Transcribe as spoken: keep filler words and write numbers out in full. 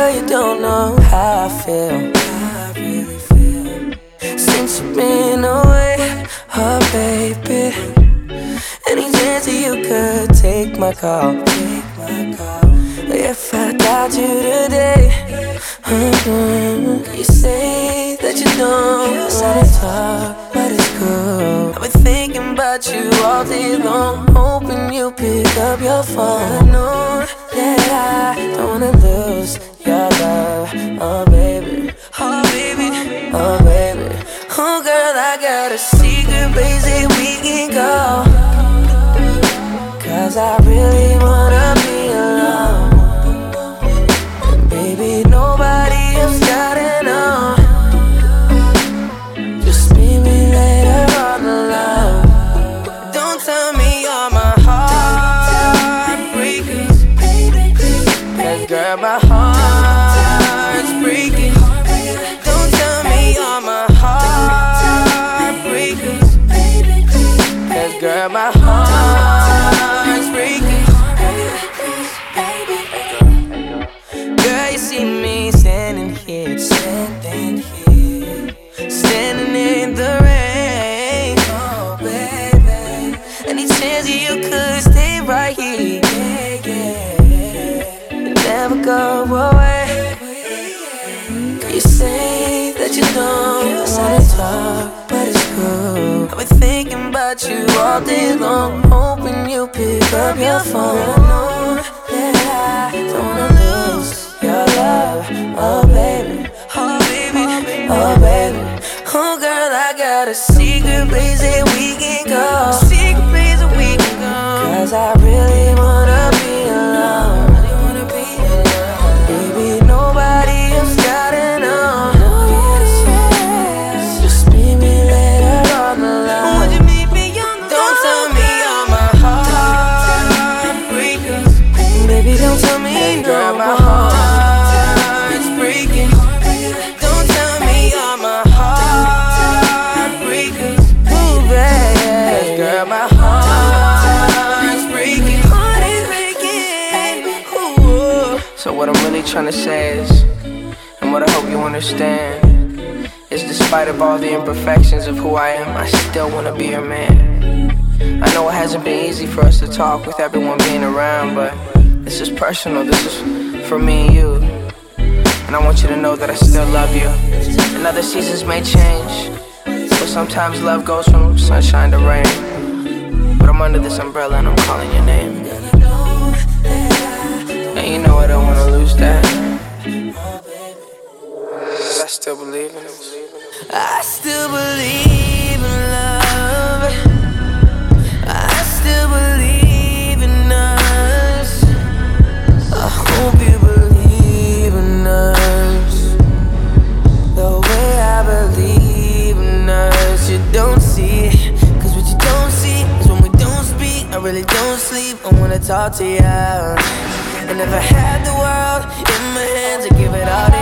Girl, you don't know how I feel, how I really feel. Since you've been away, oh baby. Any chance that you could take my call, take my call. If I got you today, mm-hmm. You say that you don't wanna talk, but it's cool. I've been thinking about you all day long, hoping you pick up your phone. I know that I don't wanna lose your love, oh baby, oh baby, oh baby. Oh girl, I got a secret place that we can go, 'cause I really wanna be alone. And baby, nobody else gotta know. Just meet me later on the love. Don't tell me you're my heartbreaker, 'cause girl, my heart's breaking. Don't tell me you're my heartbreaker, 'cause girl, my heart's breaking. Girl, you see me standing here, standing here, standing in the rain. Oh baby, any chance you could stay right here, yeah, yeah, and never go away. You say that you don't wanna talk, but it's cool. I've been thinking about you all day long, hoping you pick up your phone. I know that I don't wanna lose your love, oh baby, oh baby, oh baby. Oh girl, I got a secret place that we can go, secret place that we can go, 'cause I really wanna be alone. Baby, nobody else gotta know. Just meet me later on the line. Would you meet me on the Don't tell me you're my heartbreaker, baby, don't tell me no. Girl, my heart's breaking. Don't tell me you're my heartbreaker, ooh baby. Girl, my heart's breaking, heart is breaking, ooh. So what I'm really trying to say is, and what I hope you understand, is despite of all the imperfections of who I am, I still wanna be your man. I know it hasn't been easy for us to talk with everyone being around, but this is personal, this is for me and you. And I want you to know that I still love you. And other seasons may change, but sometimes love goes from sunshine to rain. But I'm under this umbrella and I'm calling your name. And you know I don't wanna lose that. I still believe in it. I still believe in love. I still believe in us. I hope you believe in us the way I believe in us. You don't see it, 'cause what you don't see is when we don't speak. I really don't sleep, I wanna talk to you. And if I had the world in my hands, I'd give it all to you.